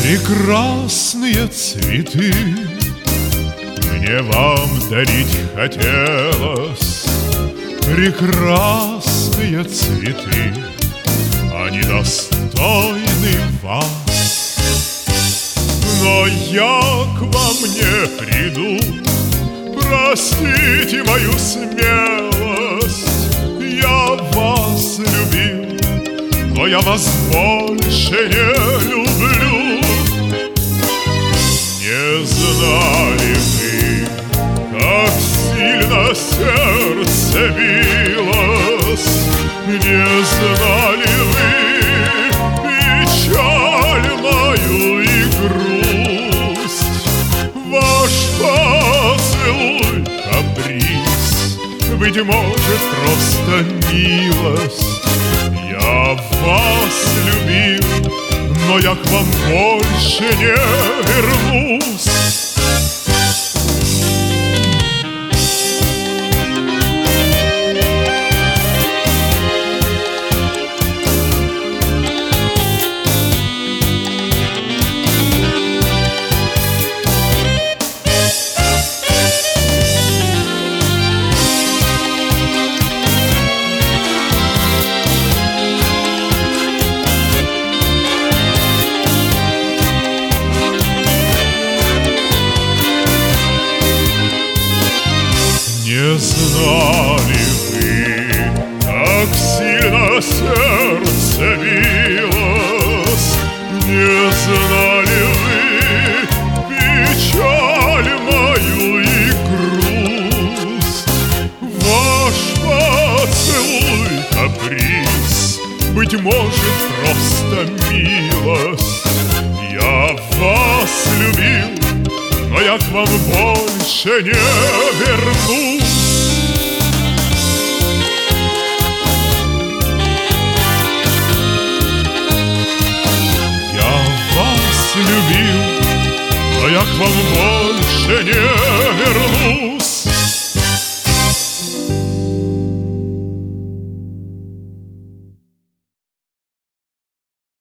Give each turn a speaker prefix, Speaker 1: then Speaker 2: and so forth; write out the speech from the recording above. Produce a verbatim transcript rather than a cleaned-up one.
Speaker 1: Прекрасные цветы мне вам дарить хотелось. Прекрасные цветы, они достойны вас. Но я к вам не приду, простите мою смелость. Я вас любил, но я вас больше не люблю. Не знали вы, как сильно сердце билось. Не знали вы печаль мою и грусть. Ваш поцелуй каприз, быть может, просто милость. Я вас любил, но я к вам больше не вернусь. Не знали вы, как сильно сердце билось. Не знали вы печаль мою и грусть. Ваш поцелуй каприз, быть может, просто милость. Я вас любил, но я к вам больше не вернусь. Я вас любил, но я к вам больше не вернусь.